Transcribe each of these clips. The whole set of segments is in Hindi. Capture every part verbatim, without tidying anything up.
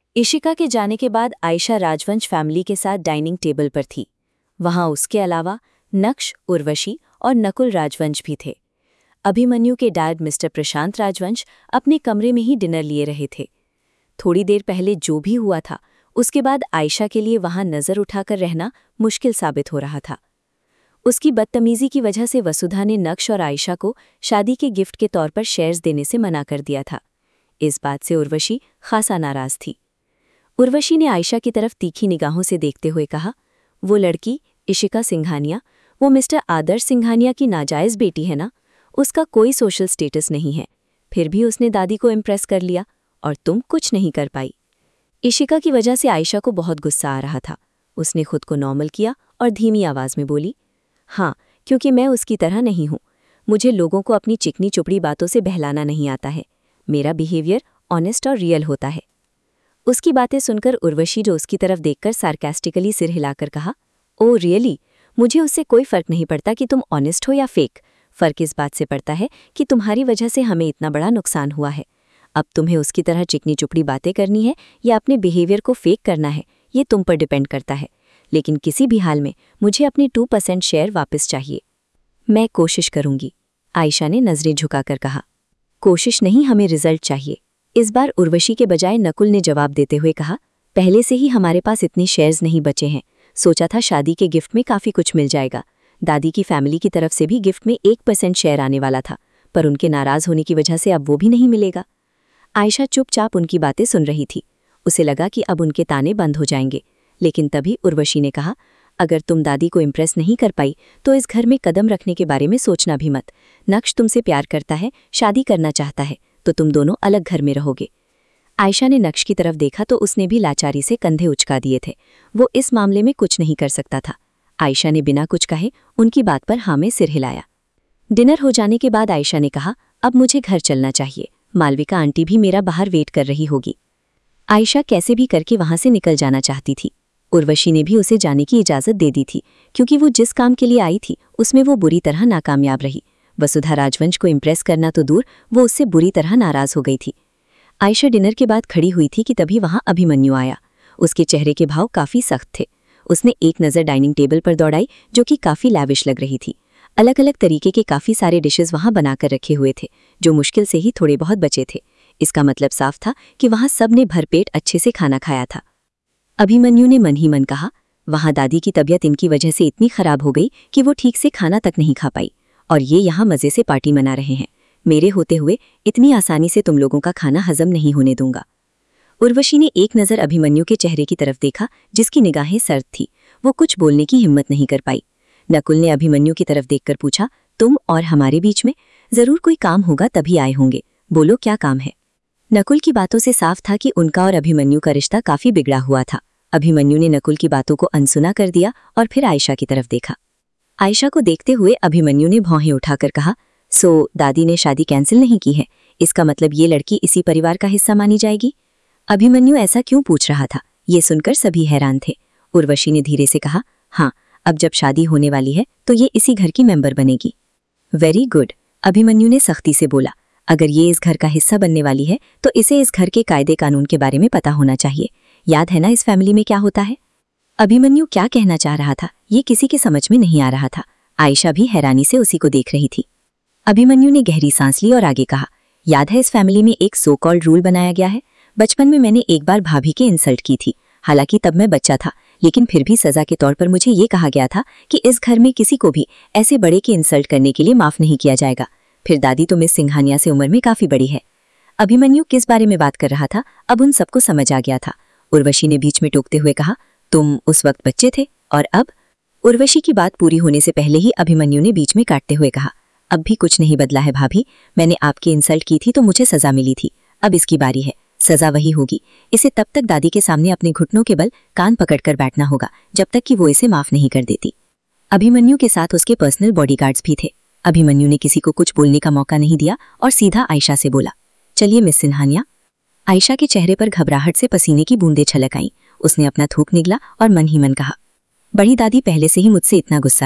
इशिका के जाने के बाद आयशा राजवंश फैमिली के साथ डाइनिंग टेबल पर थी। वहां उसके अलावा नक्श, उर्वशी और नकुल राजवंश भी थे। अभिमन्यु के डैड मिस्टर प्रशांत राजवंश अपने कमरे में ही डिनर लिए रहे थे। थोड़ी देर पहले जो भी हुआ था, उसके बाद आयशा के लिए वहां नजर उठाकर रहना मुश्किल साबित हो रहा था। उसकी बदतमीजी की वजह से वसुधा ने नक्श और आयशा को शादी के गिफ्ट के तौर पर शेयर्स देने से मना कर दिया था। इस बात से उर्वशी खासा नाराज थी। उर्वशी ने आयशा की तरफ तीखी निगाहों से देखते हुए कहा, वो लड़की इशिका सिंघानिया, वो मिस्टर आदर्श सिंघानिया की नाजायज़ बेटी है ना? उसका कोई सोशल स्टेटस नहीं है, फिर भी उसने दादी को इम्प्रेस कर लिया और तुम कुछ नहीं कर पाई। इशिका की वजह से आयशा को बहुत गुस्सा आ रहा था। उसने खुद को नॉर्मल किया और धीमी आवाज़ में बोली, हाँ, क्योंकि मैं उसकी तरह नहीं हूँ। मुझे लोगों को अपनी चिकनी चुपड़ी बातों से बहलाना नहीं आता है। मेरा बिहेवियर ऑनेस्ट और रियल होता है। उसकी बातें सुनकर उर्वशी जो उसकी तरफ देखकर सार्कास्टिकली सिर हिलाकर कहा, ओ रियली? मुझे उससे कोई फ़र्क नहीं पड़ता कि तुम ऑनेस्ट हो या फेक। फ़र्क इस बात से पड़ता है कि तुम्हारी वजह से हमें इतना बड़ा नुकसान हुआ है। अब तुम्हें उसकी तरह चिकनी चुपड़ी बातें करनी है या अपने बिहेवियर को फेक करना है, ये तुम पर डिपेंड करता है। लेकिन किसी भी हाल में मुझे अपने टू परसेंट शेयर वापस चाहिए। मैं कोशिश करूंगी, आयशा ने नज़रें झुकाकर कहा। कोशिश नहीं, हमें रिजल्ट चाहिए। इस बार उर्वशी के बजाय नकुल ने जवाब देते हुए कहा, पहले से ही हमारे पास इतनी शेयर्स नहीं बचे हैं। सोचा था शादी के गिफ्ट में काफ़ी कुछ मिल जाएगा। दादी की फैमिली की तरफ से भी गिफ्ट में एक परसेंट शेयर आने वाला था, पर उनके नाराज़ होने की वजह से अब वो भी नहीं मिलेगा। आयशा चुपचाप उनकी बातें सुन रही थी। उसे लगा कि अब उनके ताने बंद हो जाएंगे, लेकिन तभी उर्वशी ने कहा, अगर तुम दादी को इम्प्रेस नहीं कर पाई तो इस घर में कदम रखने के बारे में सोचना भी मत। नक्श तुमसे प्यार करता है, शादी करना चाहता है, तो तुम दोनों अलग घर में रहोगे। आयशा ने नक्श की तरफ देखा तो उसने भी लाचारी से कंधे उचका दिए थे। वो इस मामले में कुछ नहीं कर सकता था। आयशा ने बिना कुछ कहे उनकी बात पर हाँ में सिर हिलाया। डिनर हो जाने के बाद आयशा ने कहा, अब मुझे घर चलना चाहिए। मालविका आंटी भी मेरा बाहर वेट कर रही होगी। आयशा कैसे भी करके वहां से निकल जाना चाहती थी। उर्वशी ने भी उसे जाने की इजाज़त दे दी थी, क्योंकि वो जिस काम के लिए आई थी उसमें वो बुरी तरह नाकामयाब रही। वसुधा राजवंश को इम्प्रेस करना तो दूर, वो उससे बुरी तरह नाराज़ हो गई थी। आयशा डिनर के बाद खड़ी हुई थी कि तभी वहां अभिमन्यु आया। उसके चेहरे के भाव काफ़ी सख्त थे। उसने एक नज़र डाइनिंग टेबल पर दौड़ाई, जो कि काफ़ी लैविश लग रही थी। अलग अलग तरीके के काफ़ी सारे डिशेस वहां बनाकर रखे हुए थे, जो मुश्किल से ही थोड़े बहुत बचे थे। इसका मतलब साफ था कि वहां सब ने भरपेट अच्छे से खाना खाया था। अभिमन्यु ने मन ही मन कहा, वहां दादी की तबीयत इनकी वजह से इतनी खराब हो गई कि वो ठीक से खाना तक नहीं खा पाई, और ये यहाँ मज़े से पार्टी मना रहे हैं। मेरे होते हुए इतनी आसानी से तुम लोगों का खाना हजम नहीं होने दूंगा। उर्वशी ने एक नज़र अभिमन्यु के चेहरे की तरफ देखा, जिसकी निगाहें सर्द थी। वो कुछ बोलने की हिम्मत नहीं कर पाई। नकुल ने अभिमन्यु की तरफ देखकर पूछा, तुम और हमारे बीच में ज़रूर कोई काम होगा तभी आए होंगे, बोलो क्या काम है? नकुल की बातों से साफ था कि उनका और अभिमन्यु का रिश्ता काफ़ी बिगड़ा हुआ था। अभिमन्यु ने नकुल की बातों को अनसुना कर दिया और फिर आयशा की तरफ देखा। आयशा को देखते हुए अभिमन्यु ने भौहें उठाकर कहा, सो दादी ने शादी कैंसिल नहीं की है? इसका मतलब ये लड़की इसी परिवार का हिस्सा मानी जाएगी? अभिमन्यु ऐसा क्यों पूछ रहा था, ये सुनकर सभी हैरान थे। उर्वशी ने धीरे से कहा, हाँ, अब जब शादी होने वाली है तो ये इसी घर की मेंबर बनेगी। वेरी गुड, अभिमन्यु ने सख्ती से बोला। अगर ये इस घर का हिस्सा बनने वाली है तो इसे इस घर के कायदे कानून के बारे में पता होना चाहिए। याद है ना इस फैमिली में क्या होता है? अभिमन्यु क्या कहना चाह रहा था, ये किसी के समझ में नहीं आ रहा था। आयशा भी हैरानी से उसी को देख रही थी। अभिमन्यु ने गहरी सांस ली और आगे कहा, याद है इस फैमिली में एक सो कॉल्ड रूल बनाया गया है? बचपन में मैंने एक बार भाभी के इंसल्ट की थी। हालांकि तब मैं बच्चा था, लेकिन फिर भी सजा के तौर पर मुझे ये कहा गया था कि इस घर में किसी को भी ऐसे बड़े के इंसल्ट करने के लिए माफ नहीं किया जाएगा। फिर दादी तो मिस सिंघानिया से उम्र में काफी बड़ी है। अभिमन्यु किस बारे में बात कर रहा था, अब उन सबको समझ आ गया था। उर्वशी ने बीच में टोकते हुए कहा, तुम उस वक्त बच्चे थे और अब? उर्वशी की बात पूरी होने से पहले ही अभिमन्यु ने बीच में काटते हुए कहा, अब भी कुछ नहीं बदला है भाभी। मैंने आपकी इंसल्ट की थी तो मुझे सजा मिली थी, अब इसकी बारी है। सजा वही होगी, इसे तब तक दादी के सामने अपने घुटनों के बल कान पकड़कर बैठना होगा जब तक कि वो इसे माफ नहीं कर देती। अभिमन्यु के साथ उसके पर्सनल बॉडीगार्ड्स भी थे। अभिमन्यु ने किसी को कुछ बोलने का मौका नहीं दिया और सीधा आयशा से बोला, चलिए मिस सिंघानिया। आयशा के चेहरे पर घबराहट से पसीने की बूंदें छलक आईं। उसने अपना थूक निगला और मन ही मन कहा, बड़ी दादी पहले से ही मुझसे इतना गुस्सा है,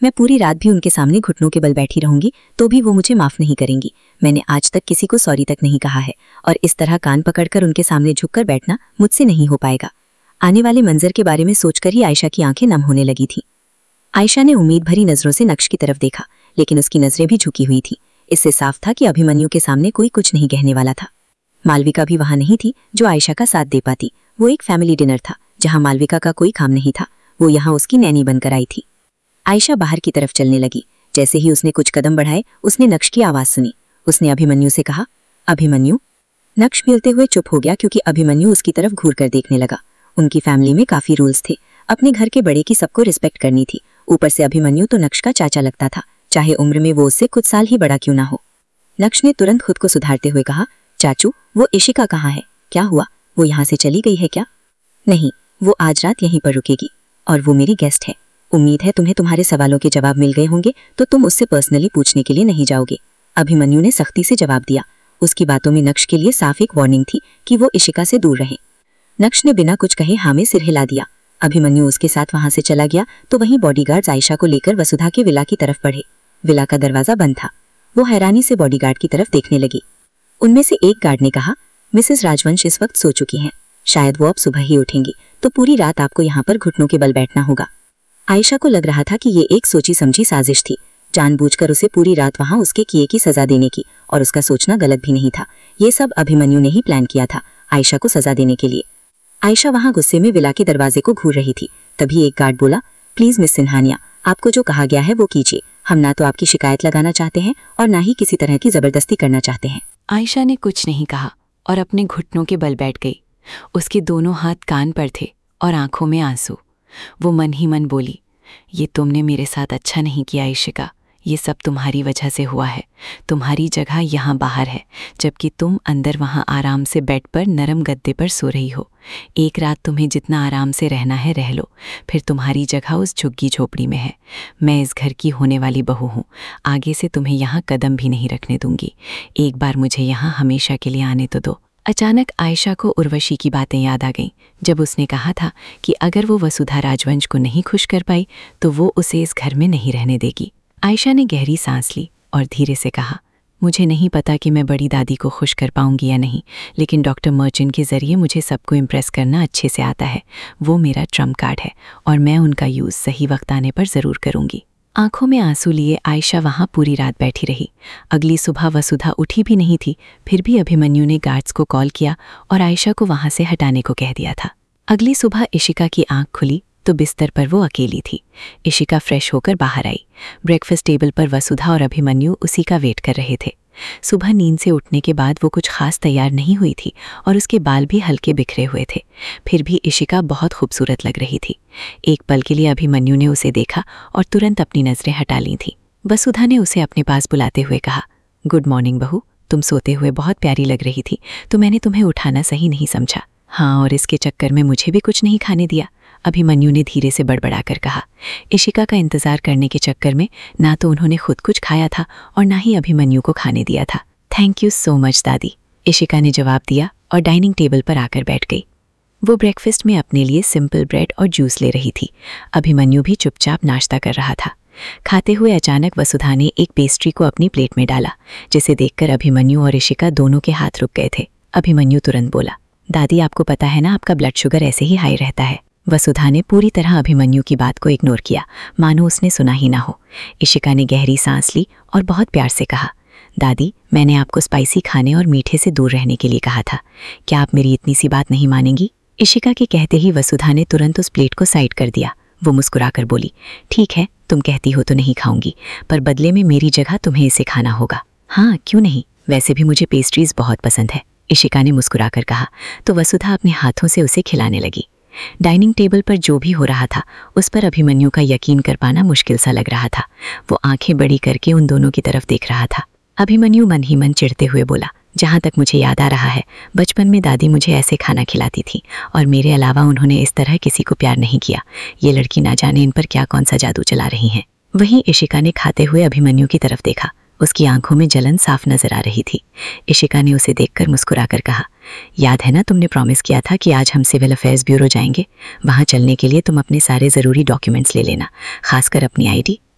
मैं पूरी रात भी उनके सामने घुटनों के बल बैठी रहूंगी तो भी वो मुझे माफ नहीं करेंगी। मैंने आज तक किसी को सॉरी तक नहीं कहा है और इस तरह कान पकड़कर उनके सामने झुककर बैठना मुझसे नहीं हो पाएगा। आने वाले मंजर के बारे में सोचकर ही आयशा की आंखें नम होने लगी थी। आयशा ने उम्मीद भरी नजरों से नक्श की तरफ देखा, लेकिन उसकी नजरें भी झुकी हुई थी। इससे साफ था कि अभिमन्यु के सामने कोई कुछ नहीं कहने वाला था। मालविका भी वहां नहीं थी जो आयशा का साथ दे पाती। वो एक फैमिली डिनर था जहां मालविका का कोई काम नहीं था। वो यहाँ उसकी नैनी बनकर आई थी। आयशा बाहर की तरफ चलने लगी। जैसे ही उसने कुछ कदम बढ़ाए उसने नक्श की आवाज सुनी। उसने अभिमन्यु से कहा, अभिमन्यु। नक्श मिलते हुए चुप हो गया क्योंकि अभिमन्यु उसकी तरफ घूर कर देखने लगा। उनकी फैमिली में काफी रूल्स थे। अपने घर के बड़े की सबको रिस्पेक्ट करनी थी। ऊपर से अभिमन्यु तो नक्श का चाचा लगता था, चाहे उम्र में वो उससे कुछ साल ही बड़ा क्यों ना हो। नक्श ने तुरंत खुद को सुधारते हुए कहा, चाचू, वो इशिका कहाँ है? क्या हुआ? वो यहाँ से चली गई है क्या? नहीं, वो आज रात यहीं पर रुकेगी और वो मेरी गेस्ट है। उम्मीद है तुम्हें तुम्हारे सवालों के जवाब मिल गए होंगे तो तुम उससे पर्सनली पूछने के लिए नहीं जाओगे। अभिमन्यु ने सख्ती से जवाब दिया। उसकी बातों में नक्श के लिए साफ एक वार्निंग थी कि वो इशिका से दूर रहे। नक्श ने बिना कुछ कहे हाँ में सिर हिला दिया। अभिमन्यु उसके साथ वहां से चला गया तो वहीं बॉडीगार्ड्स आयशा को लेकर वसुधा के विला की तरफ बढ़े। विला का दरवाजा बंद था। वो हैरानी से बॉडीगार्ड की तरफ देखने लगी। उनमें से एक गार्ड ने कहा, मिसेस राजवंश इस वक्त सो चुकी हैं। शायद वो अब सुबह ही उठेंगी, तो पूरी रात आपको यहाँ पर घुटनों के बल बैठना होगा। आयशा को लग रहा था कि ये एक सोची समझी साजिश थी, जानबूझकर उसे पूरी रात वहां उसके किए की सजा देने की, और उसका सोचना गलत भी नहीं था। ये सब अभिमन्यु ने ही प्लान किया था आयशा को सजा देने के लिए। आयशा वहां गुस्से में विला के दरवाजे को घूर रही थी। तभी एक गार्ड बोला, प्लीज मिस सिन्हानिया, आपको जो कहा गया है वो कीजिए। हम ना तो आपकी शिकायत लगाना चाहते हैं और ना ही किसी तरह की जबरदस्ती करना चाहते हैं। आयशा ने कुछ नहीं कहा और अपने घुटनों के बल बैठ गई। उसके दोनों हाथ कान पर थे और आंखों में आंसू। वो मन ही मन बोली, ये तुमने मेरे साथ अच्छा नहीं किया इशिका। ये सब तुम्हारी वजह से हुआ है। तुम्हारी जगह यहाँ बाहर है, जबकि तुम अंदर वहाँ आराम से बेड पर नरम गद्दे पर सो रही हो। एक रात तुम्हें जितना आराम से रहना है रह लो, फिर तुम्हारी जगह उस झुग्गी झोपड़ी में है। मैं इस घर की होने वाली बहू हूँ। आगे से तुम्हें यहाँ कदम भी नहीं रखने दूंगी। एक बार मुझे यहाँ हमेशा के लिए आने तो दो। अचानक आयशा को उर्वशी की बातें याद आ गईं, जब उसने कहा था कि अगर वो वसुधा राजवंश को नहीं खुश कर पाई तो वो उसे इस घर में नहीं रहने देगी। आयशा ने गहरी सांस ली और धीरे से कहा, मुझे नहीं पता कि मैं बड़ी दादी को खुश कर पाऊंगी या नहीं, लेकिन डॉक्टर मर्चेंट के ज़रिए मुझे सबको इम्प्रेस करना अच्छे से आता है। वो मेरा ट्रम्प कार्ड है और मैं उनका यूज़ सही वक्त आने पर ज़रूर करूंगी। आंखों में आंसू लिए आयशा वहां पूरी रात बैठी रही। अगली सुबह वसुधा उठी भी नहीं थी, फिर भी अभिमन्यु ने गार्ड्स को कॉल किया और आयशा को वहां से हटाने को कह दिया था। अगली सुबह इशिका की आंख खुली तो बिस्तर पर वो अकेली थी। इशिका फ्रेश होकर बाहर आई। ब्रेकफास्ट टेबल पर वसुधा और अभिमन्यु उसी का वेट कर रहे थे। सुबह नींद से उठने के बाद वो कुछ खास तैयार नहीं हुई थी और उसके बाल भी हल्के बिखरे हुए थे। फिर भी इशिका बहुत खूबसूरत लग रही थी। एक पल के लिए अभिमन्यु ने उसे देखा और तुरंत अपनी नजरें हटा ली थीं। वसुधा ने उसे अपने पास बुलाते हुए कहा, गुड मॉर्निंग बहू, तुम सोते हुए बहुत प्यारी लग रही थी, तो मैंने तुम्हें उठाना सही नहीं समझा। हाँ, और इसके चक्कर में मुझे भी कुछ नहीं खाने दिया, अभिमन्यु ने धीरे से बड़बड़ाकर कहा। इशिका का इंतजार करने के चक्कर में ना तो उन्होंने खुद कुछ खाया था और ना ही अभिमन्यु को खाने दिया था। थैंक यू सो मच दादी, इशिका ने जवाब दिया और डाइनिंग टेबल पर आकर बैठ गई। वो ब्रेकफास्ट में अपने लिए सिंपल ब्रेड और जूस ले रही थी। अभिमन्यु भी चुपचाप नाश्ता कर रहा था। खाते हुए अचानक वसुधा ने एक पेस्ट्री को अपनी प्लेट में डाला, जिसे देखकर अभिमन्यु और इशिका दोनों के हाथ रुक गए थे। अभिमन्यु तुरंत बोला, दादी आपको पता है ना आपका ब्लड शुगर ऐसे ही हाई रहता है। वसुधा ने पूरी तरह अभिमन्यु की बात को इग्नोर किया, मानो उसने सुना ही ना हो। इशिका ने गहरी सांस ली और बहुत प्यार से कहा, दादी मैंने आपको स्पाइसी खाने और मीठे से दूर रहने के लिए कहा था। क्या आप मेरी इतनी सी बात नहीं मानेंगी? इशिका के कहते ही वसुधा ने तुरंत उस प्लेट को साइड कर दिया। वो मुस्कुराकर बोली, ठीक है, तुम कहती हो तो नहीं खाऊंगी, पर बदले में मेरी जगह तुम्हें इसे खाना होगा। हाँ क्यों नहीं, वैसे भी मुझे पेस्ट्रीज बहुत पसंद है, इशिका ने मुस्कुराकर कहा। तो वसुधा अपने हाथों से उसे खिलाने लगी। डाइनिंग टेबल पर जो भी हो रहा था उस पर अभिमन्यु का यकीन कर पाना मुश्किल सा लग रहा था। वो आंखें बड़ी करके उन दोनों की तरफ देख रहा था। अभिमन्यु मन ही मन चिढ़ते हुए बोला, जहाँ तक मुझे याद आ रहा है बचपन में दादी मुझे ऐसे खाना खिलाती थी और मेरे अलावा उन्होंने इस तरह किसी को प्यार नहीं किया। ये लड़की ना जाने इन पर क्या कौन सा जादू चला रही हैं। वहीं इशिका ने खाते हुए अभिमन्यु की तरफ देखा। उसकी आंखों में जलन साफ नजर आ रही थी। इशिका ने उसे देखकर मुस्कुराकर कहा, याद है ना तुमने प्रॉमिस किया था कि आज हम सिविल अफेयर्स ब्यूरो जाएंगे। वहां चलने के लिए तुम अपने सारे ज़रूरी डॉक्यूमेंट्स ले लेना, खासकर अपनी आईडी।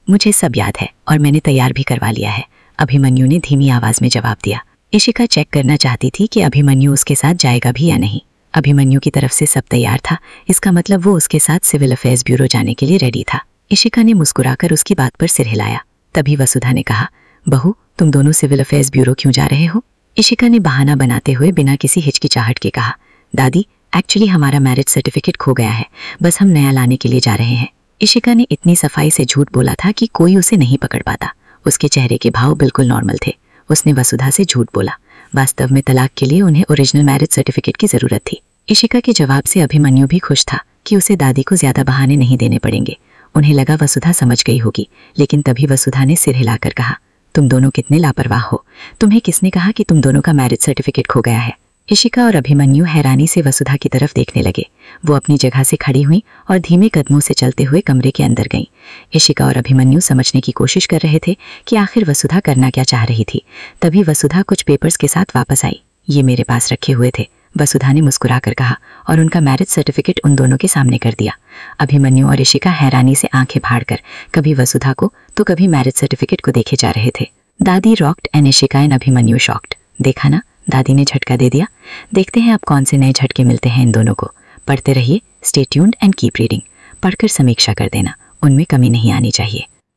मुझे सब याद है और मैंने तैयार भी करवा लिया है, अभिमन्यु ने धीमी आवाज में जवाब दिया। इशिका चेक करना चाहती थी कि अभिमन्यु उसके साथ जाएगा भी या नहीं। अभिमन्यु की तरफ से सब तैयार था, इसका मतलब वो उसके साथ सिविल अफेयर्स ब्यूरो जाने के लिए रेडी था। इशिका ने मुस्कुराकर उसकी बात पर सिर हिलाया। तभी वसुधा ने कहा, बहू तुम दोनों सिविल अफेयर्स ब्यूरो क्यों जा रहे हो? इशिका ने बहाना बनाते हुए बिना किसी हिचकिचाहट के कहा, दादी एक्चुअली हमारा मैरिज सर्टिफिकेट खो गया है, बस हम नया लाने के लिए जा रहे हैं। इशिका ने इतनी सफाई से झूठ बोला था कि कोई उसे नहीं पकड़ पाता। उसके चेहरे के भाव बिल्कुल नॉर्मल थे। उसने वसुधा से झूठ बोला। वास्तव में तलाक के लिए उन्हें ओरिजिनल मैरिज सर्टिफिकेट की जरूरत थी। इशिका के जवाब से अभिमन्यु भी खुश था कि उसे दादी को ज्यादा बहाने नहीं देने पड़ेंगे। उन्हें लगा वसुधा समझ गई होगी, लेकिन तभी वसुधा ने सिर हिलाकर कहा, तुम दोनों कितने लापरवाह हो, तुम्हें किसने कहा कि तुम दोनों का मैरिज सर्टिफिकेट खो गया है? इशिका और अभिमन्यु हैरानी से वसुधा की तरफ देखने लगे। वो अपनी जगह से खड़ी हुई और धीमे कदमों से चलते हुए कमरे के अंदर गईं। इशिका और अभिमन्यु समझने की कोशिश कर रहे थे कि आखिर वसुधा करना क्या चाह रही थी। तभी वसुधा कुछ पेपर्स के साथ वापस आई। ये मेरे पास रखे हुए थे, वसुधा ने मुस्कुरा कर कहा और उनका मैरिज सर्टिफिकेट उन दोनों के सामने कर दिया। अभिमन्यु और इशिका हैरानी से आंखें फाड़कर कभी वसुधा को तो कभी मैरिज सर्टिफिकेट को देखे जा रहे थे। दादी rocked and Ishika and Abhimanyu shocked. देखा ना, दादी ने झटका दे दिया। देखते हैं अब कौन से नए झटके मिलते हैं इन दोनों को। पढ़ते रहिए, stay tuned and keep reading. पढ़कर समीक्षा कर देना, उनमें कमी नहीं आनी चाहिए।